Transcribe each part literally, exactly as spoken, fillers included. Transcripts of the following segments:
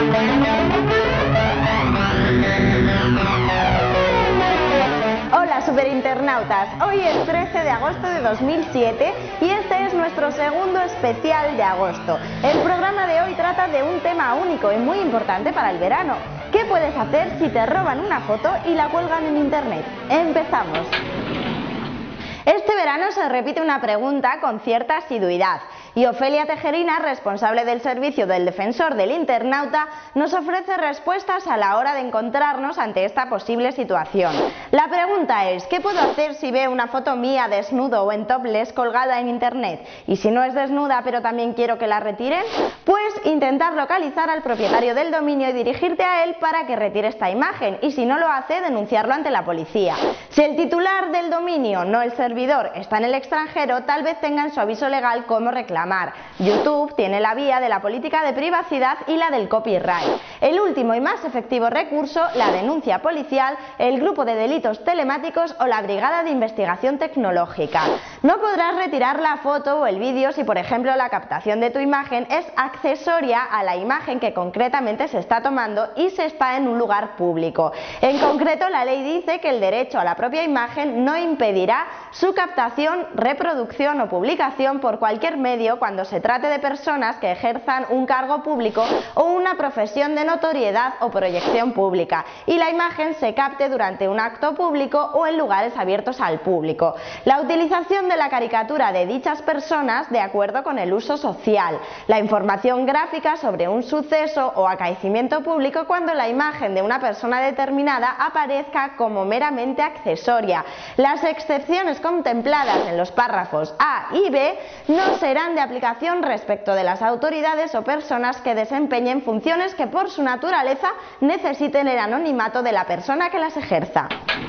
Hola superinternautas, hoy es trece de agosto de dos mil siete y este es nuestro segundo especial de agosto. El programa de hoy trata de un tema único y muy importante para el verano. ¿Qué puedes hacer si te roban una foto y la cuelgan en internet? ¡Empezamos! Este verano se repite una pregunta con cierta asiduidad y Ofelia Tejerina, responsable del servicio del Defensor del Internauta, nos ofrece respuestas a la hora de encontrarnos ante esta posible situación. La pregunta es, ¿qué puedo hacer si veo una foto mía desnudo o en topless colgada en internet? Y si no es desnuda pero también quiero que la retiren, pues intentar localizar al propietario del dominio y dirigirte a él para que retire esta imagen, y si no lo hace, denunciarlo ante la policía. Si el titular del dominio, no el servidor, está en el extranjero, tal vez tenga en su aviso legal cómo reclamar. YouTube tiene la vía de la política de privacidad y la del copyright. El último y más efectivo recurso, la denuncia policial, el grupo de delitos telemáticos o la brigada de investigación tecnológica. No podrás retirar la foto o el vídeo si, por ejemplo, la captación de tu imagen es accesoria a la imagen que concretamente se está tomando y se está en un lugar público. En concreto, la ley dice que el derecho a la propia imagen no impedirá su captación, reproducción o publicación por cualquier medio cuando se trate de personas que ejerzan un cargo público o una profesión de notoriedad o proyección pública y la imagen se capte durante un acto público o en lugares abiertos al público. La utilización de la caricatura de dichas personas de acuerdo con el uso social, la información gráfica sobre un suceso o acaecimiento público cuando la imagen de una persona determinada aparezca como meramente accesoria. Las excepciones contempladas en los párrafos A y B no serán de aplicación respecto de las autoridades o personas que desempeñen funciones que por su naturaleza necesiten el anonimato de la persona que las ejerza.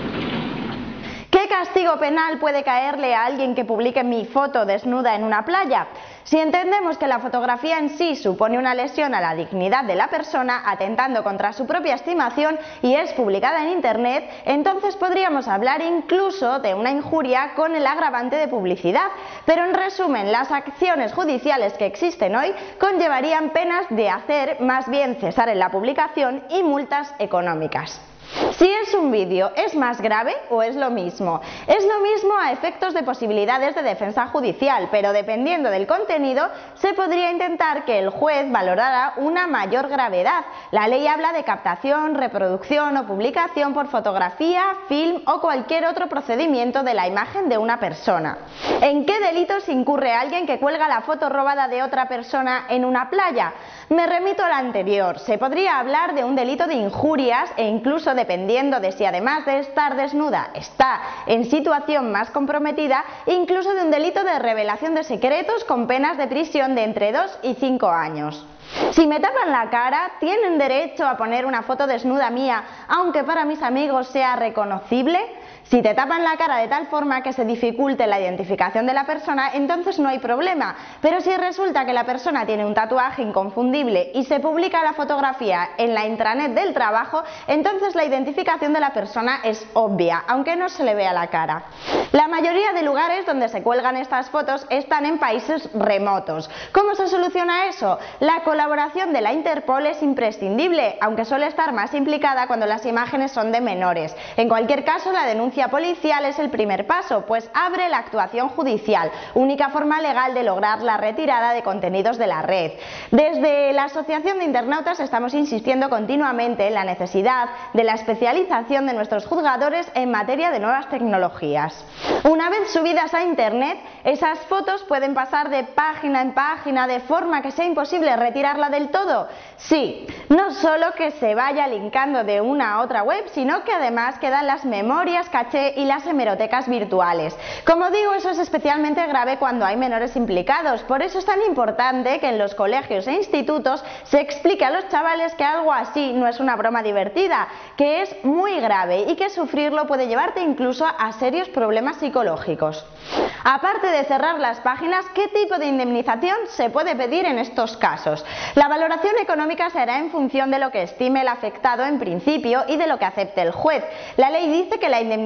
¿Qué castigo penal puede caerle a alguien que publique mi foto desnuda en una playa? Si entendemos que la fotografía en sí supone una lesión a la dignidad de la persona, atentando contra su propia estimación y es publicada en internet, entonces podríamos hablar incluso de una injuria con el agravante de publicidad. Pero en resumen, las acciones judiciales que existen hoy conllevarían penas de hacer más bien cesar en la publicación y multas económicas. Si es un vídeo, ¿es más grave o es lo mismo? Es lo mismo a efectos de posibilidades de defensa judicial, pero dependiendo del contenido, se podría intentar que el juez valorara una mayor gravedad. La ley habla de captación, reproducción o publicación por fotografía, film o cualquier otro procedimiento de la imagen de una persona. ¿En qué delitos incurre alguien que cuelga la foto robada de otra persona en una playa? Me remito al anterior. Se podría hablar de un delito de injurias e incluso de dependiendo de si además de estar desnuda está en situación más comprometida, incluso de un delito de revelación de secretos con penas de prisión de entre dos y cinco años. Si me tapan la cara, ¿tienen derecho a poner una foto desnuda mía, aunque para mis amigos sea reconocible? Si te tapan la cara de tal forma que se dificulte la identificación de la persona, entonces no hay problema. Pero si resulta que la persona tiene un tatuaje inconfundible y se publica la fotografía en la intranet del trabajo, entonces la identificación de la persona es obvia, aunque no se le vea la cara. La mayoría de lugares donde se cuelgan estas fotos están en países remotos. ¿Cómo se soluciona eso? La colaboración de la Interpol es imprescindible, aunque suele estar más implicada cuando las imágenes son de menores. En cualquier caso, la denuncia policial es el primer paso, pues abre la actuación judicial, única forma legal de lograr la retirada de contenidos de la red. Desde la Asociación de Internautas estamos insistiendo continuamente en la necesidad de la especialización de nuestros juzgadores en materia de nuevas tecnologías. Una vez subidas a internet, esas fotos pueden pasar de página en página de forma que sea imposible retirarla del todo. Sí, no solo que se vaya linkando de una a otra web, sino que además quedan las memorias caché y las hemerotecas virtuales. Como digo, eso es especialmente grave cuando hay menores implicados. Por eso es tan importante que en los colegios e institutos se explique a los chavales que algo así no es una broma divertida, que es muy grave y que sufrirlo puede llevarte incluso a serios problemas psicológicos. Aparte de cerrar las páginas, ¿qué tipo de indemnización se puede pedir en estos casos? La valoración económica se hará en función de lo que estime el afectado en principio y de lo que acepte el juez. La ley dice que la indemnización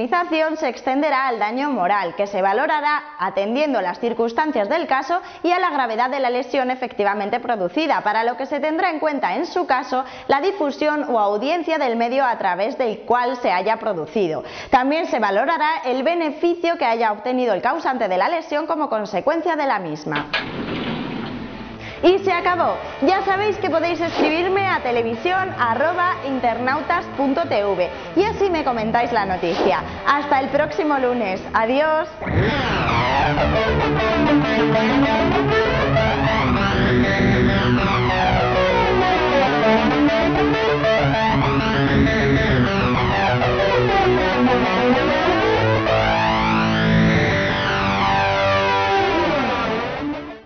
indemnización se extenderá al daño moral, que se valorará atendiendo las circunstancias del caso y a la gravedad de la lesión efectivamente producida, para lo que se tendrá en cuenta en su caso la difusión o audiencia del medio a través del cual se haya producido. También se valorará el beneficio que haya obtenido el causante de la lesión como consecuencia de la misma. Y se acabó. Ya sabéis que podéis escribirme a televisión arroba internautas punto tv y así me comentáis la noticia. Hasta el próximo lunes. Adiós. Thank you.